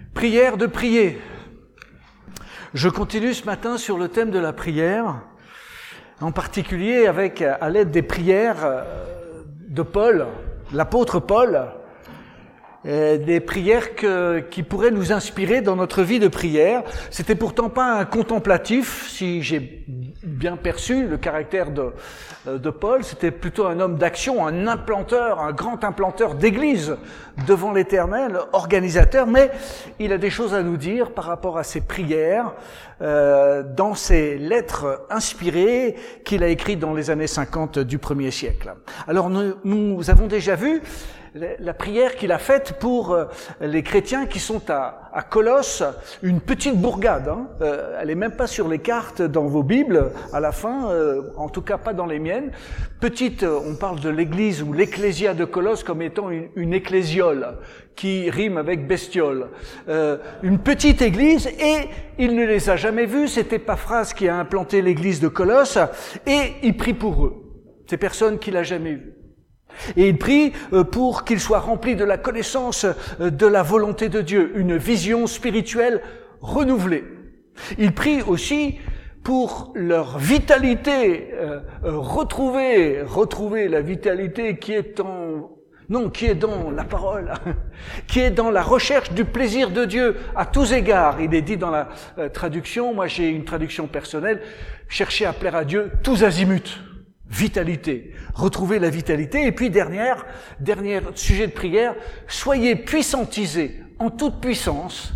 Prière de prier. Je continue ce matin sur le thème de la prière, en particulier à l'aide des prières de Paul, l'apôtre Paul, des prières qui pourraient nous inspirer dans notre vie de prière. C'était pourtant pas un contemplatif, si j'ai bien perçu le caractère de Paul. C'était plutôt un homme d'action, un implanteur, un grand implanteur d'église devant l'Éternel, organisateur. Mais il a des choses à nous dire par rapport à ses prières dans ses lettres inspirées qu'il a écrites dans les années 50 du 1er siècle. Alors nous avons déjà vu la prière qu'il a faite pour les chrétiens qui sont à Colosse, une petite bourgade. Elle est même pas sur les cartes dans vos Bibles à la fin, en tout cas pas dans les miennes. Petite, on parle de l'église ou l'ecclésia de Colosse comme étant une ecclésiole qui rime avec bestiole. Une petite église, et il ne les a jamais vus. C'est Épaphras qui a implanté l'église de Colosse, et il prie pour eux. Ces personnes qu'il a jamais vues. Et il prie pour qu'ils soient remplis de la connaissance de la volonté de Dieu, une vision spirituelle renouvelée. Il prie aussi pour leur vitalité, retrouver la vitalité qui est dans la parole, qui est dans la recherche du plaisir de Dieu à tous égards. Il est dit dans la traduction, moi j'ai une traduction personnelle, chercher à plaire à Dieu tous azimuts. Vitalité, retrouver la vitalité. Et puis dernier sujet de prière, soyez puissantisés en toute puissance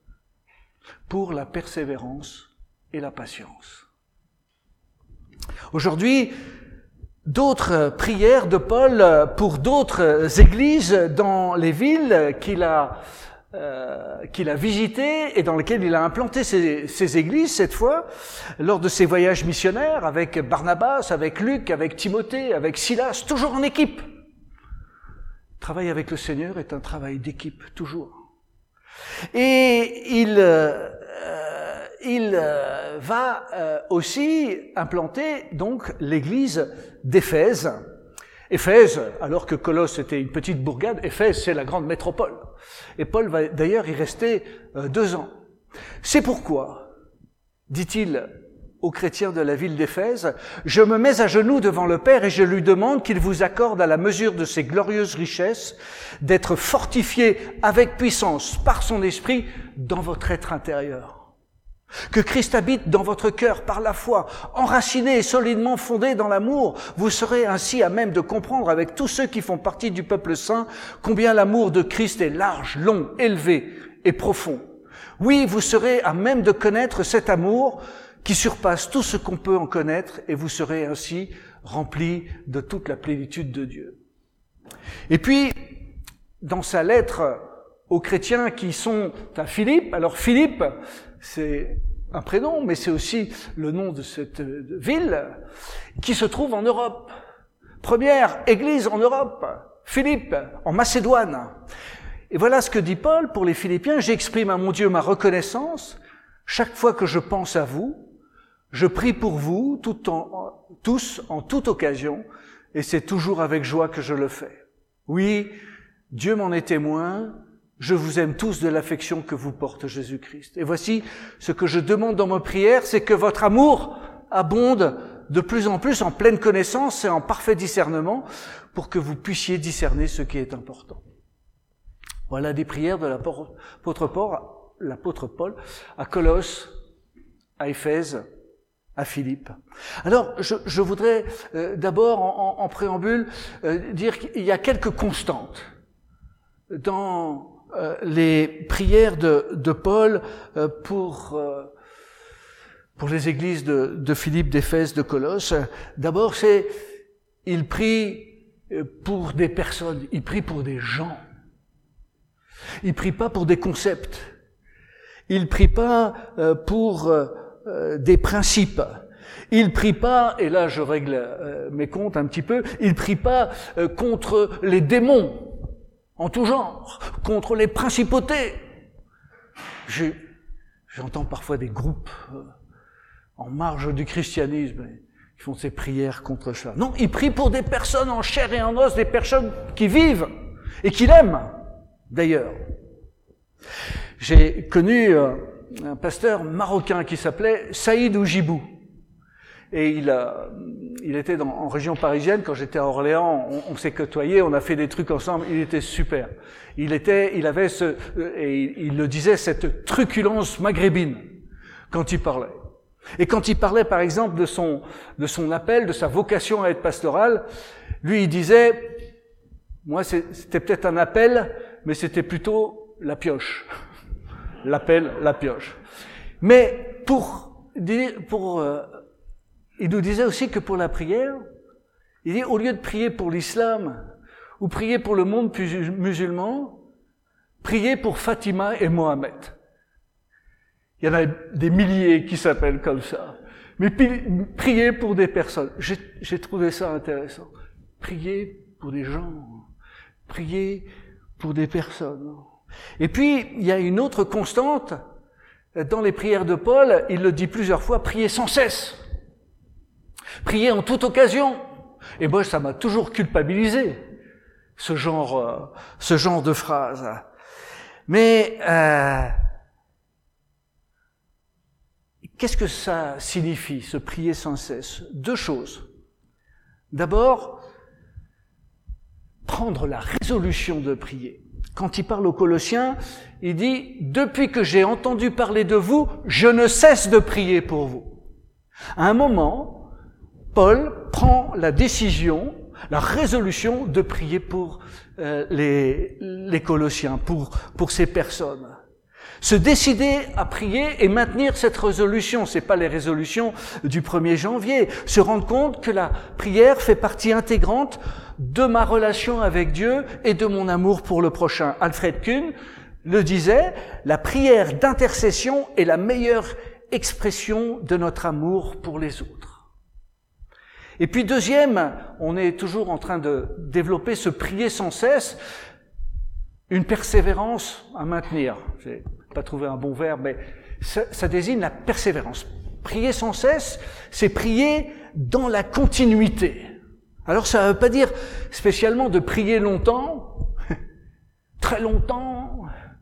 pour la persévérance et la patience. Aujourd'hui, d'autres prières de Paul pour d'autres églises dans les villes qu'il a visité et dans lesquelles il a implanté ses églises, cette fois, lors de ses voyages missionnaires, avec Barnabas, avec Luc, avec Timothée, avec Silas, toujours en équipe. Le travail avec le Seigneur est un travail d'équipe, toujours. Et il va aussi implanter donc l'église d'Éphèse. Éphèse, alors que Colosse était une petite bourgade, Éphèse c'est la grande métropole. Et Paul va d'ailleurs y rester 2 ans. C'est pourquoi, dit-il aux chrétiens de la ville d'Éphèse, « Je me mets à genoux devant le Père et je lui demande qu'il vous accorde à la mesure de ses glorieuses richesses d'être fortifiés avec puissance par son esprit dans votre être intérieur. » Que Christ habite dans votre cœur par la foi, enraciné et solidement fondé dans l'amour. Vous serez ainsi à même de comprendre avec tous ceux qui font partie du peuple saint combien l'amour de Christ est large, long, élevé et profond. Oui, vous serez à même de connaître cet amour qui surpasse tout ce qu'on peut en connaître, et vous serez ainsi remplis de toute la plénitude de Dieu. Et puis, dans sa lettre aux chrétiens qui sont à Philippe, alors Philippe, c'est un prénom, mais c'est aussi le nom de cette ville qui se trouve en Europe. Première église en Europe, Philippe, en Macédoine. Et voilà ce que dit Paul pour les Philippiens. « J'exprime à mon Dieu ma reconnaissance. Chaque fois que je pense à vous, je prie pour vous tous en toute occasion, et c'est toujours avec joie que je le fais. Oui, Dieu m'en est témoin. Je vous aime tous de l'affection que vous porte Jésus-Christ. Et voici ce que je demande dans ma prière, c'est que votre amour abonde de plus en plus en pleine connaissance et en parfait discernement pour que vous puissiez discerner ce qui est important. » Voilà des prières de l'apôtre Paul à Colosse, à Éphèse, à Philippe. Alors, je voudrais d'abord, en préambule, dire qu'il y a quelques constantes dans les prières de Paul pour les églises de Philippe, d'Éphèse, de Colosse. D'abord, il prie pour des personnes, il prie pour des gens. Il prie pas pour des concepts. Il prie pas pour des principes. Il prie pas, et là je règle mes comptes un petit peu, il prie pas contre les démons en tout genre, contre les principautés. J'entends parfois des groupes en marge du christianisme qui font ces prières contre cela. Non, il prie pour des personnes en chair et en os, des personnes qui vivent et qui l'aiment, d'ailleurs. J'ai connu un pasteur marocain qui s'appelait Saïd Oujibou. Et il était en région parisienne. Quand j'étais à Orléans, on s'est côtoyés, on a fait des trucs ensemble. Il était super. Il avait il le disait, cette truculence maghrébine quand il parlait. Et quand il parlait, par exemple, de son appel, de sa vocation à être pastoral, lui, il disait, moi, c'était peut-être un appel, mais c'était plutôt la pioche. L'appel, la pioche. Mais il nous disait aussi que pour la prière, il dit, au lieu de prier pour l'islam ou prier pour le monde musulman, priez pour Fatima et Mohamed. Il y en a des milliers qui s'appellent comme ça. Mais priez pour des personnes. J'ai trouvé ça intéressant. Priez pour des gens. Priez pour des personnes. Et puis, il y a une autre constante. Dans les prières de Paul, il le dit plusieurs fois, priez sans cesse. Priez en toute occasion. Et moi, ça m'a toujours culpabilisé, ce genre de phrase. Mais qu'est-ce que ça signifie, ce prier sans cesse? Deux choses. D'abord, prendre la résolution de prier. Quand il parle aux Colossiens, il dit « Depuis que j'ai entendu parler de vous, je ne cesse de prier pour vous. » À un moment, Paul prend la décision, la résolution de prier pour les Colossiens, pour ces personnes. Se décider à prier et maintenir cette résolution, c'est pas les résolutions du 1er janvier. Se rendre compte que la prière fait partie intégrante de ma relation avec Dieu et de mon amour pour le prochain. Alfred Kuhn le disait, la prière d'intercession est la meilleure expression de notre amour pour les autres. Et puis deuxième, on est toujours en train de développer ce prier sans cesse, une persévérance à maintenir. J'ai pas trouvé un bon verbe, mais ça désigne la persévérance. Prier sans cesse, c'est prier dans la continuité. Alors ça veut pas dire spécialement de prier longtemps, très longtemps.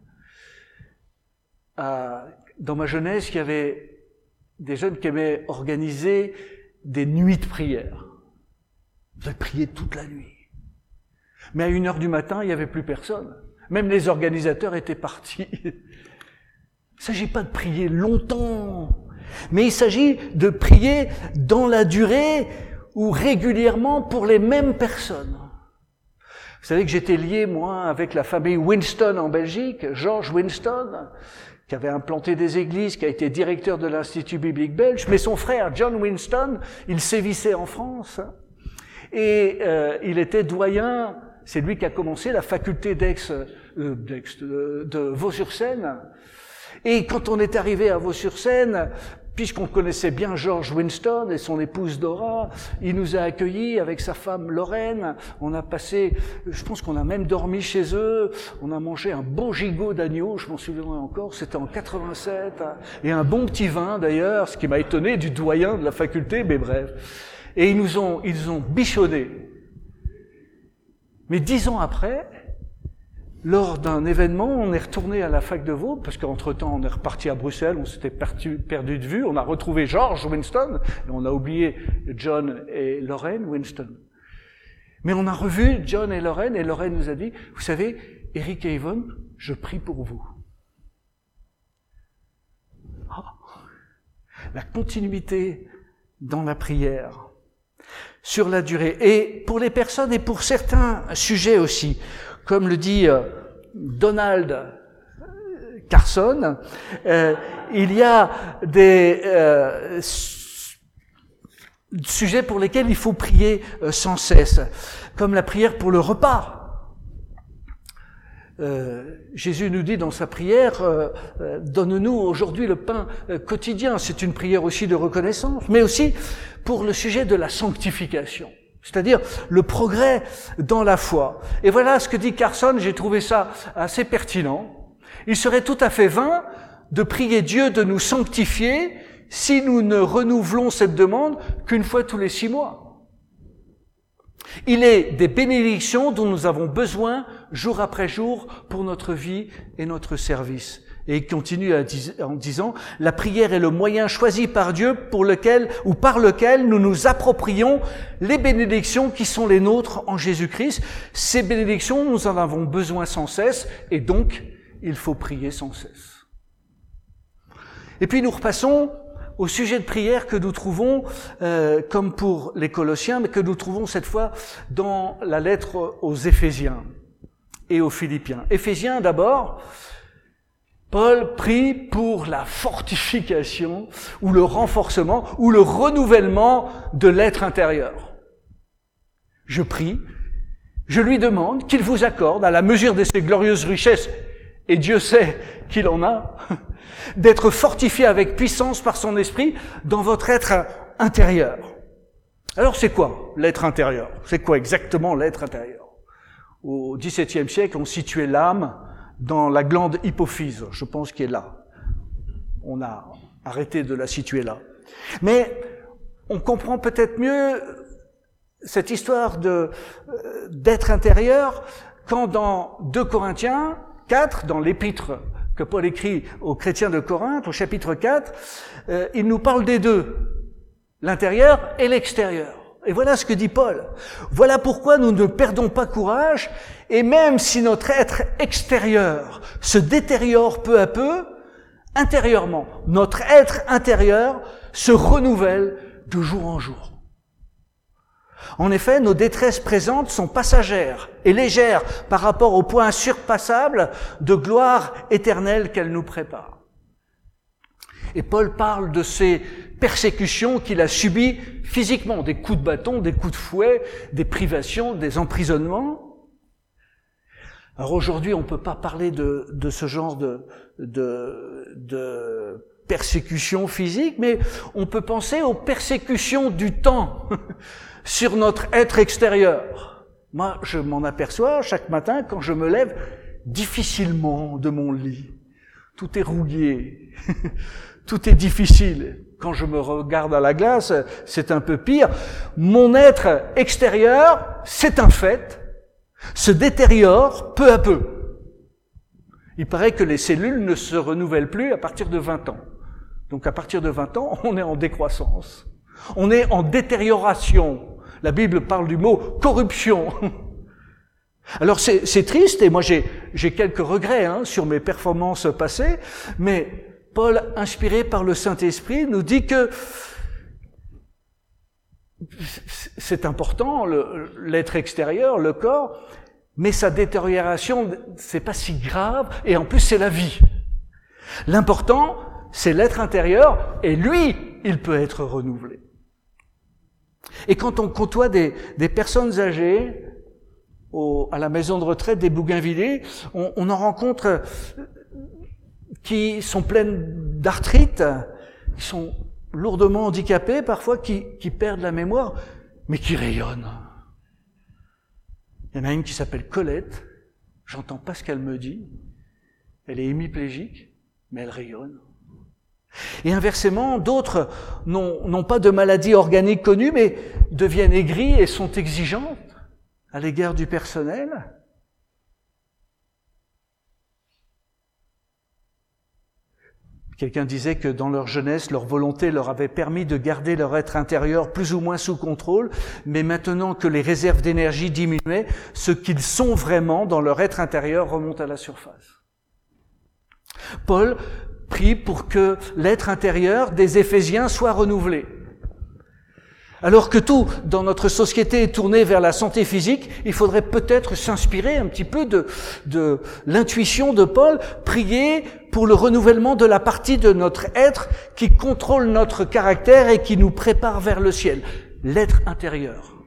Dans ma jeunesse, il y avait des jeunes qui aimaient organiser des nuits de prière. Vous avez prié toute la nuit. Mais à 1h du matin, il n'y avait plus personne. Même les organisateurs étaient partis. Il ne s'agit pas de prier longtemps, mais il s'agit de prier dans la durée ou régulièrement pour les mêmes personnes. Vous savez que j'étais lié, moi, avec la famille Winston en Belgique, George Winston, qui avait implanté des églises, qui a été directeur de l'Institut biblique belge, mais son frère, John Winston, il sévissait en France, et il était doyen, c'est lui qui a commencé la faculté de Vaux-sur-Seine. Et quand on est arrivé à Vaux-sur-Seine, puisqu'on connaissait bien George Winston et son épouse Dora, il nous a accueillis avec sa femme Lorraine. On a passé, je pense qu'on a même dormi chez eux. On a mangé un beau gigot d'agneau, je m'en souviendrai encore, c'était en 87. Et un bon petit vin d'ailleurs, ce qui m'a étonné du doyen de la faculté, mais bref. Et ils ont bichonné. Mais 10 ans après, lors d'un événement, on est retourné à la fac de Vaud, parce qu'entre-temps, on est reparti à Bruxelles, on s'était perdu de vue, on a retrouvé George Winston, et on a oublié John et Lorraine Winston. Mais on a revu John et Lorraine nous a dit, vous savez, Eric et Yvonne, je prie pour vous. Oh, la continuité dans la prière, sur la durée, et pour les personnes et pour certains sujets aussi, comme le dit Donald Carson, il y a des sujets pour lesquels il faut prier sans cesse, comme la prière pour le repas. Jésus nous dit dans sa prière, donne-nous aujourd'hui le pain quotidien. C'est une prière aussi de reconnaissance, mais aussi pour le sujet de la sanctification. C'est-à-dire le progrès dans la foi. Et voilà ce que dit Carson, j'ai trouvé ça assez pertinent. Il serait tout à fait vain de prier Dieu de nous sanctifier si nous ne renouvelons cette demande qu'une fois tous les 6 mois. Il est des bénédictions dont nous avons besoin jour après jour pour notre vie et notre service. Et il continue en disant, la prière est le moyen choisi par Dieu par lequel nous nous approprions les bénédictions qui sont les nôtres en Jésus-Christ. Ces bénédictions, nous en avons besoin sans cesse et donc il faut prier sans cesse. Et puis nous repassons au sujet de prière que nous trouvons, comme pour les Colossiens, mais que nous trouvons cette fois dans la lettre aux Éphésiens et aux Philippiens. Éphésiens d'abord, Paul prie pour la fortification ou le renforcement ou le renouvellement de l'être intérieur. Je prie, je lui demande qu'il vous accorde, à la mesure de ses glorieuses richesses, et Dieu sait qu'il en a, d'être fortifié avec puissance par son esprit dans votre être intérieur. Alors c'est quoi l'être intérieur? C'est quoi exactement l'être intérieur? Au XVIIe siècle, on situait l'âme dans la glande hypophyse, je pense qu'elle est là. On a arrêté de la situer là. Mais on comprend peut-être mieux cette histoire d'être intérieur quand dans 2 Corinthiens 4, dans l'épître que Paul écrit aux chrétiens de Corinthe, au chapitre 4, il nous parle des deux, l'intérieur et l'extérieur. Et voilà ce que dit Paul. Voilà pourquoi nous ne perdons pas courage, et même si notre être extérieur se détériore peu à peu, intérieurement, notre être intérieur se renouvelle de jour en jour. En effet, nos détresses présentes sont passagères et légères par rapport au point insurpassable de gloire éternelle qu'elles nous préparent. Et Paul parle de ces persécutions qu'il a subies physiquement, des coups de bâton, des coups de fouet, des privations, des emprisonnements. Alors aujourd'hui, on ne peut pas parler de ce genre de persécutions physiques, mais on peut penser aux persécutions du temps sur notre être extérieur. Moi, je m'en aperçois chaque matin quand je me lève difficilement de mon lit. Tout est rouillé, tout est difficile. Quand je me regarde à la glace, c'est un peu pire. Mon être extérieur, c'est un fait, se détériore peu à peu. Il paraît que les cellules ne se renouvellent plus à partir de 20 ans. Donc à partir de 20 ans, on est en décroissance. On est en détérioration. La Bible parle du mot corruption. Alors c'est triste, et moi j'ai quelques regrets sur mes performances passées, mais Paul, inspiré par le Saint-Esprit, nous dit que c'est important, l'être extérieur, le corps, mais sa détérioration, c'est pas si grave, et en plus c'est la vie. L'important, c'est l'être intérieur, et lui, il peut être renouvelé. Et quand on côtoie des personnes âgées à la maison de retraite des Bougainvillers, on en rencontre qui sont pleines d'arthrite, qui sont lourdement handicapées parfois, qui perdent la mémoire, mais qui rayonnent. Il y en a une qui s'appelle Colette, j'entends pas ce qu'elle me dit, elle est hémiplégique, mais elle rayonne. Et inversement, d'autres n'ont pas de maladie organique connue, mais deviennent aigris et sont exigeantes à l'égard du personnel. Quelqu'un disait que dans leur jeunesse, leur volonté leur avait permis de garder leur être intérieur plus ou moins sous contrôle, mais maintenant que les réserves d'énergie diminuaient, ce qu'ils sont vraiment dans leur être intérieur remonte à la surface. Paul prie pour que l'être intérieur des Éphésiens soit renouvelé. Alors que tout dans notre société est tourné vers la santé physique, il faudrait peut-être s'inspirer un petit peu de l'intuition de Paul, prier pour le renouvellement de la partie de notre être qui contrôle notre caractère et qui nous prépare vers le ciel, l'être intérieur.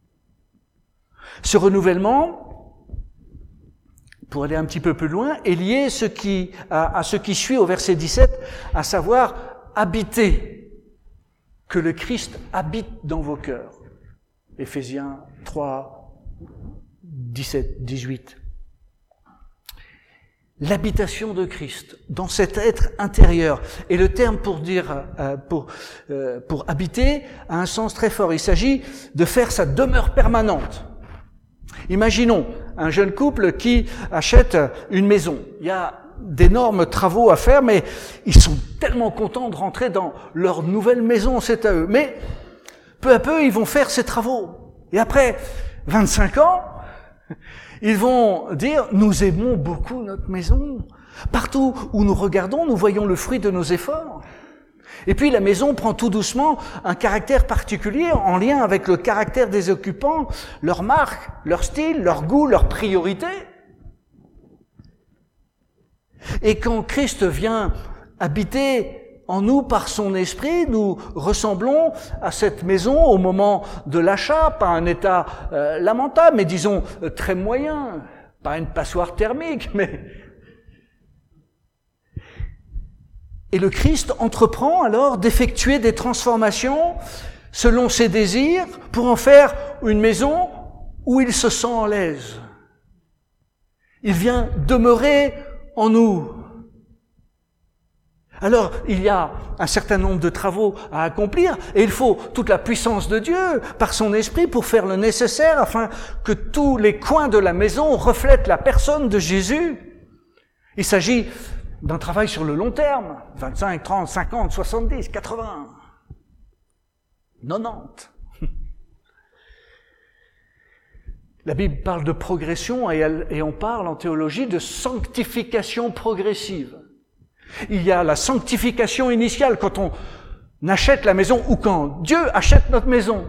Ce renouvellement, pour aller un petit peu plus loin, est lié à ce qui suit au verset 17, à savoir habiter. Que le Christ habite dans vos cœurs. Éphésiens 3, 17, 18. l'habitation de Christ dans cet être intérieur. Et le terme pour dire pour habiter a un sens très fort. Il s'agit de faire sa demeure permanente. Imaginons un jeune couple qui achète une maison. Il y a d'énormes travaux à faire, mais ils sont tellement contents de rentrer dans leur nouvelle maison, c'est à eux. Mais peu à peu, ils vont faire ces travaux. Et après 25 ans, ils vont dire, nous aimons beaucoup notre maison. Partout où nous regardons, nous voyons le fruit de nos efforts. Et puis la maison prend tout doucement un caractère particulier en lien avec le caractère des occupants, leur marque, leur style, leur goût, leurs priorités. Et quand Christ vient habiter en nous par son esprit, nous ressemblons à cette maison au moment de l'achat, pas un état lamentable, mais disons très moyen, pas une passoire thermique, mais... Et le Christ entreprend alors d'effectuer des transformations selon ses désirs pour en faire une maison où il se sent à l'aise. Il vient demeurer en nous. Alors, il y a un certain nombre de travaux à accomplir et il faut toute la puissance de Dieu par son esprit pour faire le nécessaire afin que tous les coins de la maison reflètent la personne de Jésus. Il s'agit d'un travail sur le long terme, 25, 30, 50, 70, 80, 90. La Bible parle de progression et on parle en théologie de sanctification progressive. Il y a la sanctification initiale quand on achète la maison ou quand Dieu achète notre maison.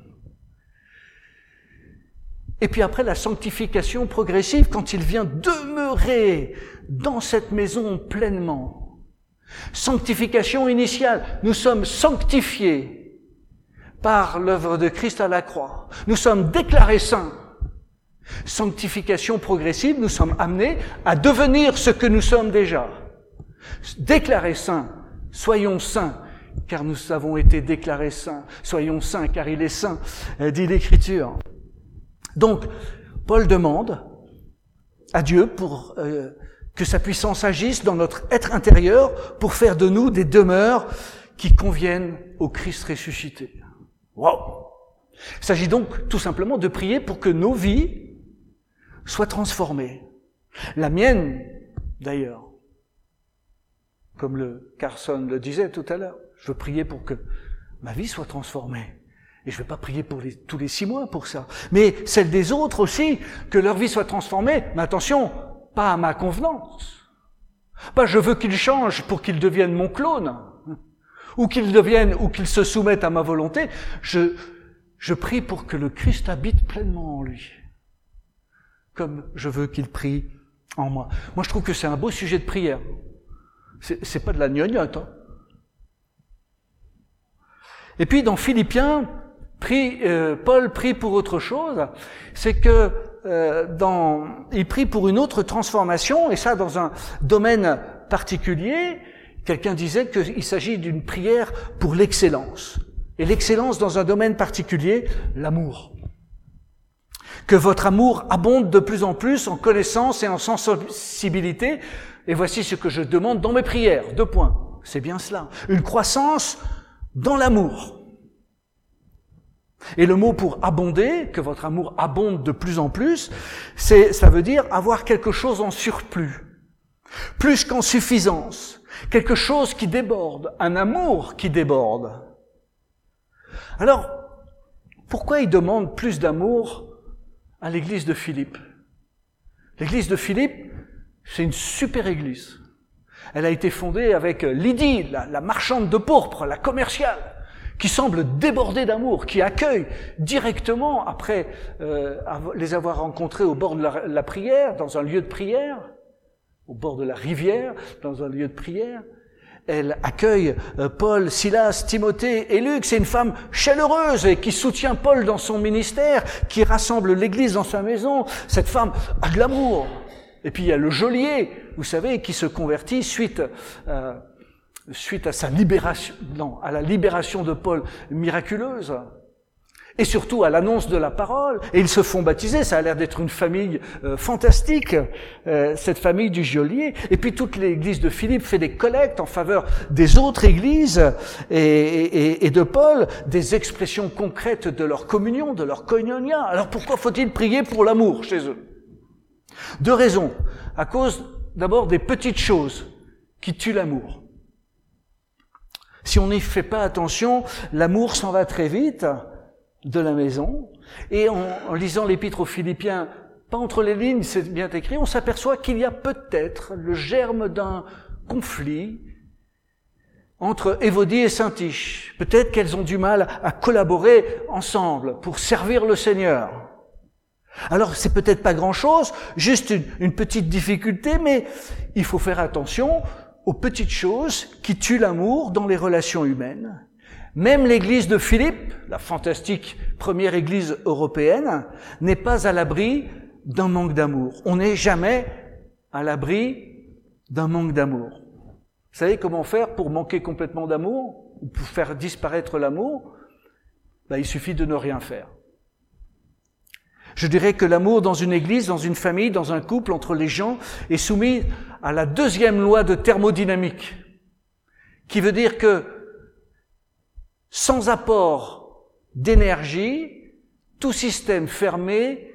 Et puis après la sanctification progressive quand il vient demeurer dans cette maison pleinement. Sanctification initiale, nous sommes sanctifiés par l'œuvre de Christ à la croix. Nous sommes déclarés saints. Sanctification progressive, nous sommes amenés à devenir ce que nous sommes déjà. Déclarés saints, soyons saints, car nous avons été déclarés saints. Soyons saints, car il est saint, dit l'Écriture. Donc, Paul demande à Dieu pour que sa puissance agisse dans notre être intérieur pour faire de nous des demeures qui conviennent au Christ ressuscité. Waouh! Il s'agit donc tout simplement de prier pour que nos vies soient transformées. La mienne, d'ailleurs, comme le Carson le disait tout à l'heure, je veux prier pour que ma vie soit transformée. Et je ne vais pas prier pour tous les 6 mois pour ça. Mais celle des autres aussi, que leur vie soit transformée. Mais attention, pas à ma convenance. Pas je veux qu'ils changent pour qu'ils deviennent mon clone. Ou qu'ils se soumettent à ma volonté. Je prie pour que le Christ habite pleinement en lui. Comme je veux qu'il prie en moi. Moi, je trouve que c'est un beau sujet de prière. C'est pas de la gnognotte, hein. Et puis, dans Philippiens, Paul prie pour autre chose, c'est que il prie pour une autre transformation, et ça dans un domaine particulier. Quelqu'un disait qu'il s'agit d'une prière pour l'excellence. Et l'excellence dans un domaine particulier, l'amour. Que votre amour abonde de plus en plus en connaissance et en sensibilité. Et voici ce que je demande dans mes prières. 2 points. C'est bien cela. Une croissance dans l'amour. Et le mot pour abonder, que votre amour abonde de plus en plus, ça veut dire avoir quelque chose en surplus. Plus qu'en suffisance. Quelque chose qui déborde. Un amour qui déborde. Alors, pourquoi il demande plus d'amour à l'église de Philippe? L'église de Philippe, c'est une super église. Elle a été fondée avec Lydie, la marchande de pourpre, la commerciale, qui semble déborder d'amour, qui accueille directement, après les avoir rencontrés au bord de la prière, dans un lieu de prière, au bord de la rivière, dans un lieu de prière. Elle accueille Paul, Silas, Timothée et Luc. C'est une femme chaleureuse et qui soutient Paul dans son ministère, qui rassemble l'église dans sa maison. Cette femme a de l'amour. Et puis il y a le geôlier, vous savez, qui se convertit suite à sa libération, à la libération de Paul miraculeuse. et surtout à l'annonce de la parole, et ils se font baptiser. Ça a l'air d'être une famille fantastique, cette famille du geôlier. Et puis toute l'église de Philippe fait des collectes en faveur des autres églises et de Paul, des expressions concrètes de leur communion, de leur koinonia. Alors pourquoi faut-il prier pour l'amour chez eux? 2 raisons. À cause d'abord des petites choses qui tuent l'amour. Si on n'y fait pas attention, l'amour s'en va très vite de la maison. Et en lisant l'épître aux Philippiens, pas entre les lignes, c'est bien écrit, on s'aperçoit qu'il y a peut-être le germe d'un conflit entre Évodie et Syntyche. Peut-être qu'elles ont du mal à collaborer ensemble pour servir le Seigneur. Alors c'est peut-être pas grand-chose, juste une petite difficulté, mais il faut faire attention aux petites choses qui tuent l'amour dans les relations humaines. Même l'église de Philippe, la fantastique première église européenne, n'est pas à l'abri d'un manque d'amour. On n'est jamais à l'abri d'un manque d'amour. Vous savez comment faire pour manquer complètement d'amour, ou pour faire disparaître l'amour? Il suffit de ne rien faire. Je dirais que l'amour dans une église, dans une famille, dans un couple, entre les gens, est soumis à la 2e loi de thermodynamique, qui veut dire que sans apport d'énergie, tout système fermé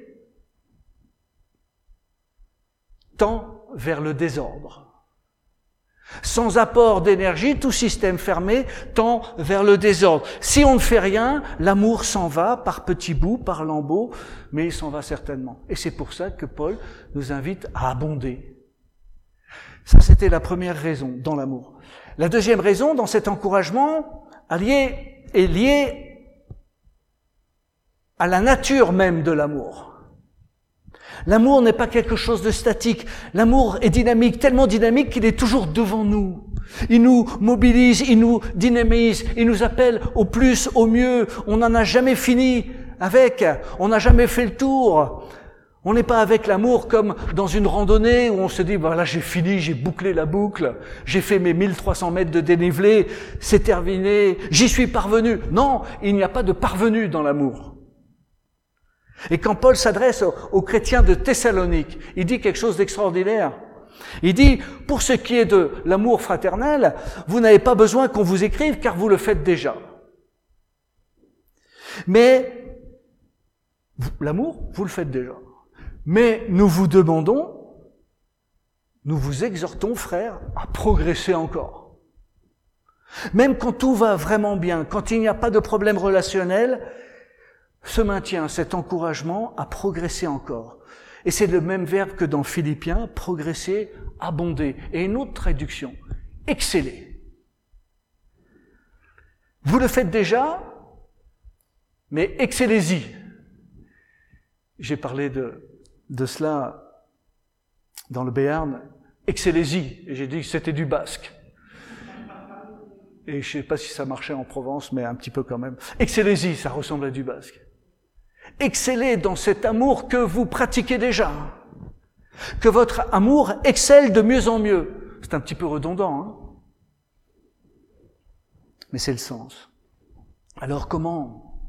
tend vers le désordre. Sans apport d'énergie, tout système fermé tend vers le désordre. Si on ne fait rien, l'amour s'en va par petits bouts, par lambeaux, mais il s'en va certainement. Et c'est pour ça que Paul nous invite à abonder. Ça, c'était la première raison dans l'amour. La deuxième raison, dans cet encouragement, est liée à la nature même de l'amour. L'amour n'est pas quelque chose de statique. L'amour est dynamique, tellement dynamique qu'il est toujours devant nous. Il nous mobilise, il nous dynamise, il nous appelle au plus, au mieux. On n'en a jamais fini avec, on n'a jamais fait le tour. On n'est pas avec l'amour comme dans une randonnée où on se dit, voilà, j'ai fini, j'ai bouclé la boucle, j'ai fait mes 1300 mètres de dénivelé, c'est terminé, j'y suis parvenu. Non, il n'y a pas de parvenu dans l'amour. Et quand Paul s'adresse aux chrétiens de Thessalonique, il dit quelque chose d'extraordinaire. Il dit, pour ce qui est de l'amour fraternel, vous n'avez pas besoin qu'on vous écrive car vous le faites déjà. Mais l'amour, vous le faites déjà. Mais nous vous demandons, nous vous exhortons, frères, à progresser encore. Même quand tout va vraiment bien, quand il n'y a pas de problème relationnel, se maintient cet encouragement à progresser encore. Et c'est le même verbe que dans Philippiens, progresser, abonder. Et une autre traduction, exceller. Vous le faites déjà, mais excellez-y. J'ai parlé de cela dans le Béarn, excellez-y. Et j'ai dit que c'était du basque. Et je ne sais pas si ça marchait en Provence, mais un petit peu quand même. Excellez-y, ça ressemble à du basque. Excellez dans cet amour que vous pratiquez déjà. Que votre amour excelle de mieux en mieux. C'est un petit peu redondant, hein? Mais c'est le sens. Alors comment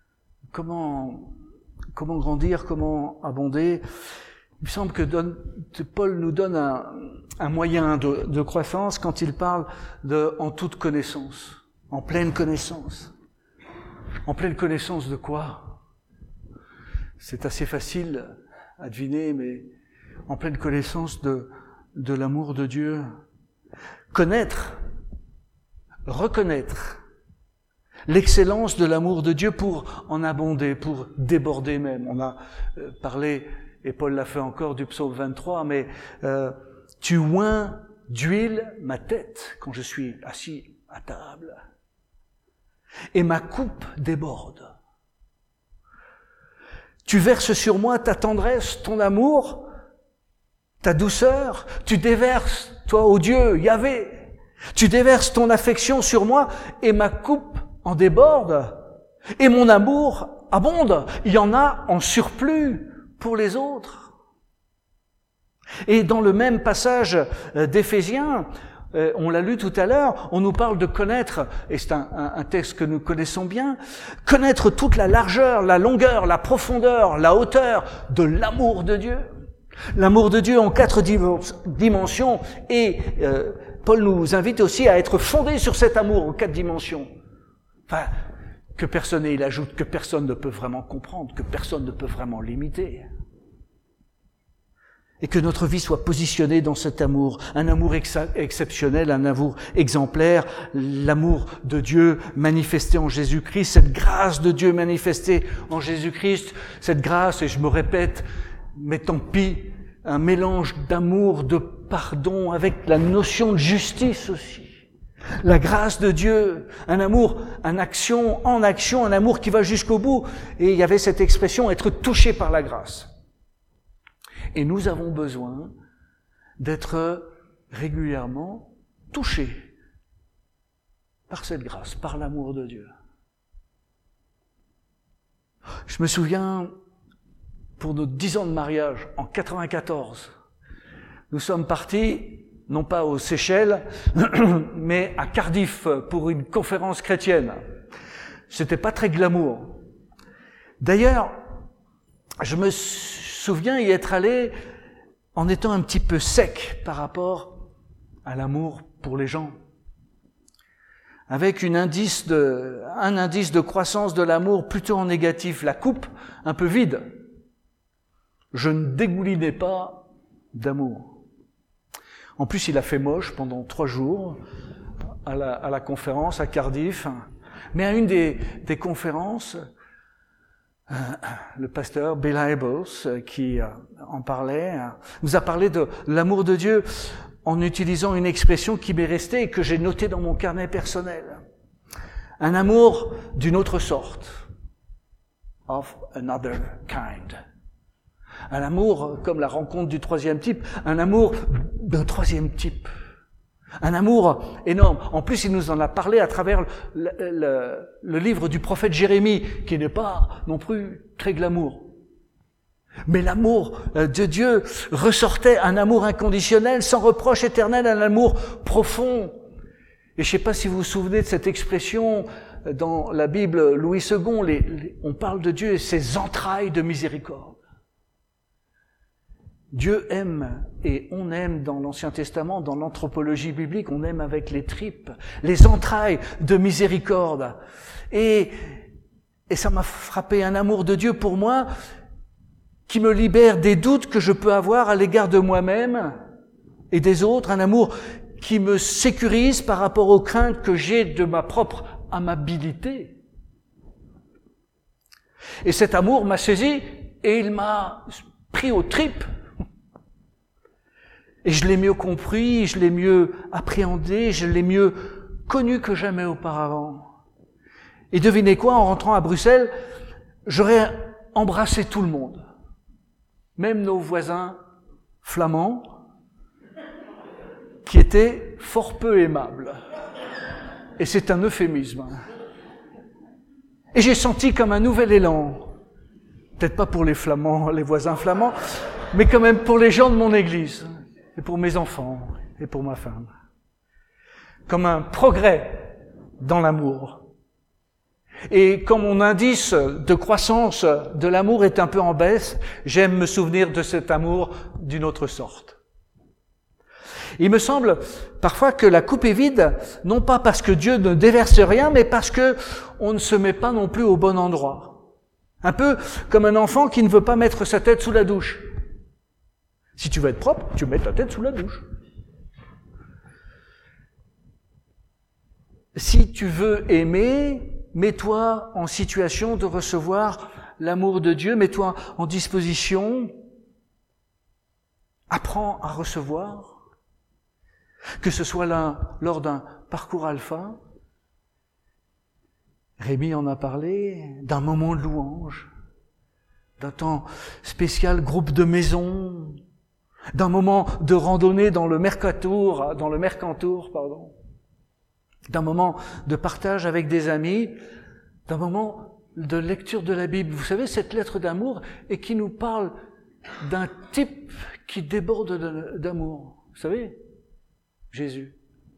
grandir, comment abonder? Il me semble que Paul nous donne un moyen de croissance quand il parle de en toute connaissance, en pleine connaissance. En pleine connaissance de quoi? C'est assez facile à deviner, mais en pleine connaissance de l'amour de Dieu. Connaître, reconnaître l'excellence de l'amour de Dieu pour en abonder, pour déborder même. On a parlé, et Paul l'a fait encore, du psaume 23, mais tu oins d'huile ma tête quand je suis assis à table, et ma coupe déborde. Tu verses sur moi ta tendresse, ton amour, ta douceur. Tu déverses, toi, ô Dieu, Yahvé, tu déverses ton affection sur moi et ma coupe en déborde et mon amour abonde. Il y en a en surplus pour les autres. Et dans le même passage d'Éphésiens, On l'a lu tout à l'heure, on nous parle de connaître, et c'est un texte que nous connaissons bien, connaître toute la largeur, la longueur, la profondeur, la hauteur de l'amour de Dieu. L'amour de Dieu en 4 dimensions, et Paul nous invite aussi à être fondés sur cet amour en 4 dimensions. Enfin, que personne, et il ajoute que personne ne peut vraiment comprendre, que personne ne peut vraiment l'imiter. Et que notre vie soit positionnée dans cet amour, un amour exceptionnel, un amour exemplaire, l'amour de Dieu manifesté en Jésus-Christ, cette grâce de Dieu manifestée en Jésus-Christ, cette grâce, et je me répète, mais tant pis, un mélange d'amour, de pardon, avec la notion de justice aussi. La grâce de Dieu, un amour, en action, un amour qui va jusqu'au bout. Et il y avait cette expression, être touché par la grâce. Et nous avons besoin d'être régulièrement touchés par cette grâce, par l'amour de Dieu. Je me souviens, pour nos 10 ans de mariage, en 94, nous sommes partis, non pas aux Seychelles, mais à Cardiff pour une conférence chrétienne. C'était pas très glamour. D'ailleurs, je me souviens y être allé en étant un petit peu sec par rapport à l'amour pour les gens. Avec un indice de croissance de l'amour plutôt en négatif, la coupe un peu vide. Je ne dégoulinais pas d'amour. En plus, il a fait moche pendant 3 jours à la conférence à Cardiff. Mais à une des conférences, le pasteur Bill Hybels, qui en parlait, nous a parlé de l'amour de Dieu en utilisant une expression qui m'est restée et que j'ai notée dans mon carnet personnel. Un amour d'une autre sorte. Of another kind. Un amour comme la rencontre du 3e type, un amour d'un 3e type. Un amour énorme. En plus, il nous en a parlé à travers le livre du prophète Jérémie, qui n'est pas non plus très glamour. Mais l'amour de Dieu ressortait, un amour inconditionnel, sans reproche éternel, un amour profond. Et je ne sais pas si vous vous souvenez de cette expression dans la Bible, Louis II, on parle de Dieu et ses entrailles de miséricorde. Dieu aime, et on aime dans l'Ancien Testament, dans l'anthropologie biblique, on aime avec les tripes, les entrailles de miséricorde. Et ça m'a frappé, un amour de Dieu pour moi qui me libère des doutes que je peux avoir à l'égard de moi-même et des autres, un amour qui me sécurise par rapport aux craintes que j'ai de ma propre amabilité. Et cet amour m'a saisi et il m'a pris aux tripes. Et je l'ai mieux compris, je l'ai mieux appréhendé, je l'ai mieux connu que jamais auparavant. Et devinez quoi, en rentrant à Bruxelles, j'aurais embrassé tout le monde. Même nos voisins flamands, qui étaient fort peu aimables. Et c'est un euphémisme. Et j'ai senti comme un nouvel élan. Peut-être pas pour les flamands, les voisins flamands, mais quand même pour les gens de mon église. Et pour mes enfants, et pour ma femme. Comme un progrès dans l'amour. Et quand mon indice de croissance de l'amour est un peu en baisse, j'aime me souvenir de cet amour d'une autre sorte. Il me semble parfois que la coupe est vide, non pas parce que Dieu ne déverse rien, mais parce que on ne se met pas non plus au bon endroit. Un peu comme un enfant qui ne veut pas mettre sa tête sous la douche. Si tu veux être propre, tu mets ta tête sous la douche. Si tu veux aimer, mets-toi en situation de recevoir l'amour de Dieu, mets-toi en disposition, apprends à recevoir, que ce soit là lors d'un parcours alpha, Rémi en a parlé, d'un moment de louange, d'un temps spécial groupe de maison, d'un moment de randonnée dans le Mercantour, d'un moment de partage avec des amis, d'un moment de lecture de la Bible. Vous savez, cette lettre d'amour et qui nous parle d'un type qui déborde d'amour. Vous savez, Jésus.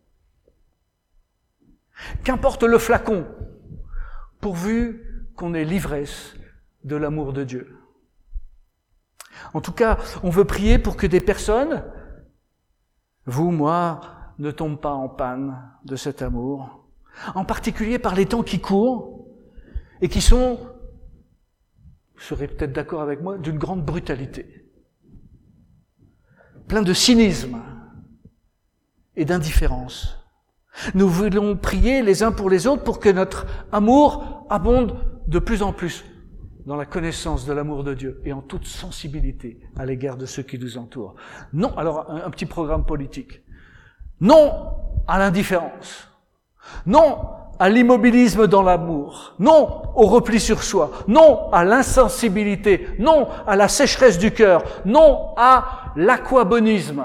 Qu'importe le flacon, pourvu qu'on ait l'ivresse de l'amour de Dieu. En tout cas, on veut prier pour que des personnes, vous, moi, ne tombent pas en panne de cet amour, en particulier par les temps qui courent et qui sont, vous serez peut-être d'accord avec moi, d'une grande brutalité, plein de cynisme et d'indifférence. Nous voulons prier les uns pour les autres pour que notre amour abonde de plus en plus dans la connaissance de l'amour de Dieu et en toute sensibilité à l'égard de ceux qui nous entourent. Non, alors un petit programme politique. Non à l'indifférence. Non à l'immobilisme dans l'amour. Non au repli sur soi. Non à l'insensibilité. Non à la sécheresse du cœur. Non à l'aquabonisme.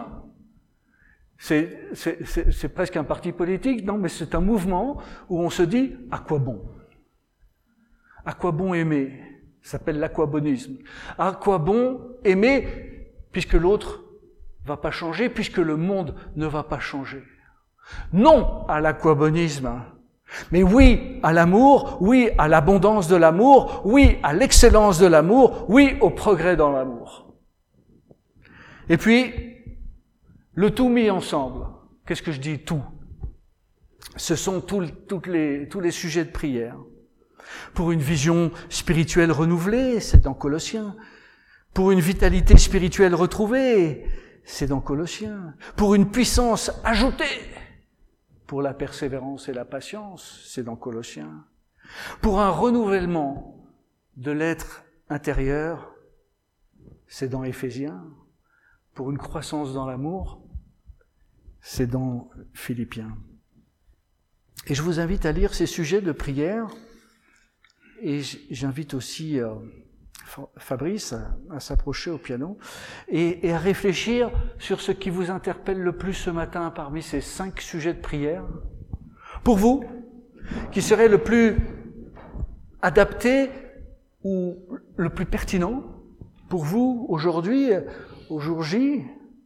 C'est presque un parti politique, non, mais c'est un mouvement où on se dit « à quoi bon ?» À quoi bon aimer? Ça s'appelle l'aquabonisme. À quoi bon aimer puisque l'autre va pas changer, puisque le monde ne va pas changer? Non à l'aquabonisme, mais oui à l'amour, oui à l'abondance de l'amour, oui à l'excellence de l'amour, oui au progrès dans l'amour. Et puis, le tout mis ensemble. Qu'est-ce que je dis tout? Ce sont tous les sujets de prière. Pour une vision spirituelle renouvelée, c'est dans Colossiens. Pour une vitalité spirituelle retrouvée, c'est dans Colossiens. Pour une puissance ajoutée, pour la persévérance et la patience, c'est dans Colossiens. Pour un renouvellement de l'être intérieur, c'est dans Éphésiens. Pour une croissance dans l'amour, c'est dans Philippiens. Et je vous invite à lire ces sujets de prière, et j'invite aussi Fabrice à s'approcher au piano, et à réfléchir sur ce qui vous interpelle le plus ce matin parmi ces 5 sujets de prière. Pour vous, qui serait le plus adapté ou le plus pertinent pour vous aujourd'hui, au jour J,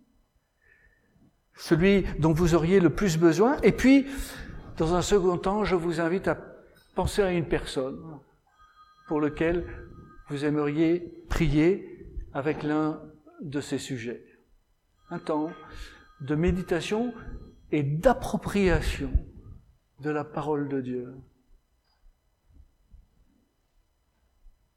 celui dont vous auriez le plus besoin. Et puis, dans un second temps, je vous invite à penser à une personne pour laquelle vous aimeriez prier avec l'un de ces sujets. Un temps de méditation et d'appropriation de la parole de Dieu.